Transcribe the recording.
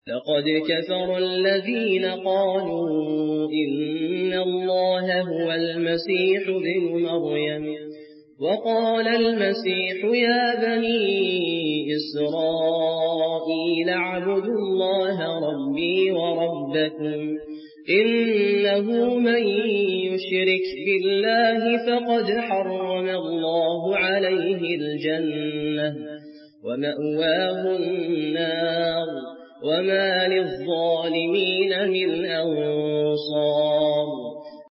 لقد كفر الذين قالوا إن الله هو المسيح ابن مريم وقال المسيح يا بني إسرائيل اعبدوا الله ربي وربكم إنه من يشرك بالله فقد حرم الله عليه الجنة ومأواه النار وما للظالمين من أنصار.